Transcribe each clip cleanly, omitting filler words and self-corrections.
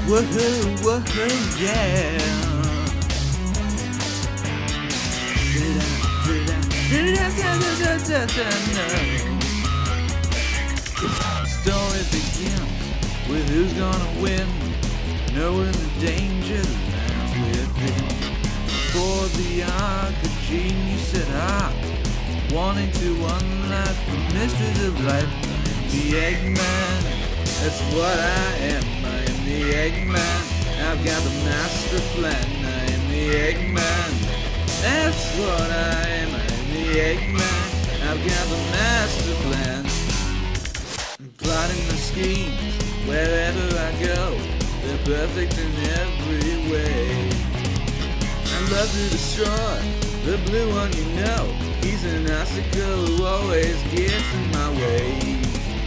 Woohoo, woohoo, yeah. Story begins with who's gonna win, knowing the danger that lies within. For the arc, a genius set up, wanting to unlock the mysteries of life. I'm the Eggman, that's what I am. I am the Eggman, I've got the master plan. I am the Eggman, that's what I am. I am the Eggman, I've got the master plan. I'm plotting the schemes wherever I go, they're perfect in every way. I love to destroy the blue one, you know. He's an icicle who always gets in my way.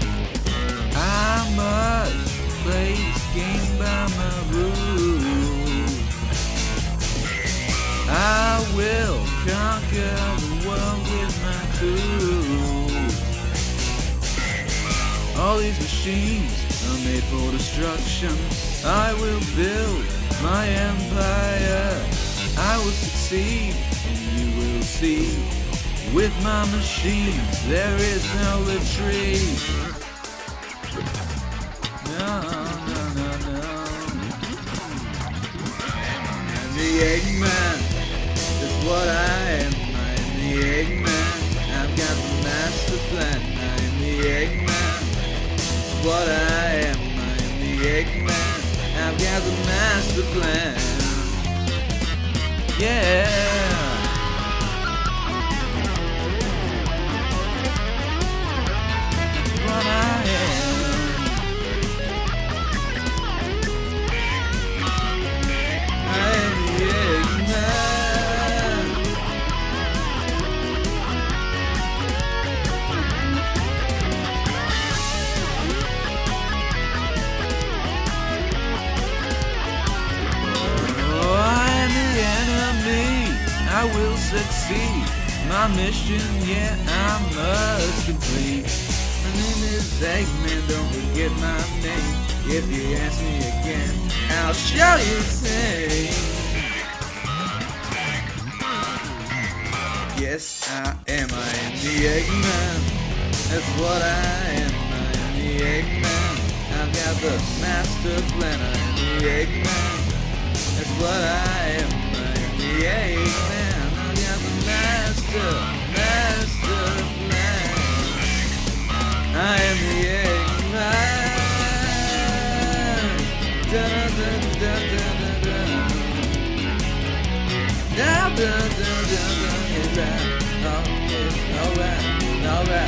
I must play this game by my rules. I will conquer the world with my tools. All these machines are made for destruction. I will build my empire. I will succeed, and you will see. With my machines, there is no retreat. No, no, no, no. I'm the Eggman, that's what I am. I am the Eggman, I've got the master plan. I am the Eggman, that's what I am. I am the Eggman, I've got the master plan. Yeah. I will succeed. My mission, yeah, I must complete. My name is Eggman, don't forget my name. If you ask me again, I'll show you the same. Yes, I am the Eggman. That's what I am the Eggman. I've got the master plan. I am the Eggman. That's what I am the Eggman. Master plan. I am the Eggman. Da da da da da da da da da da da da. Oh yeah, alright, alright.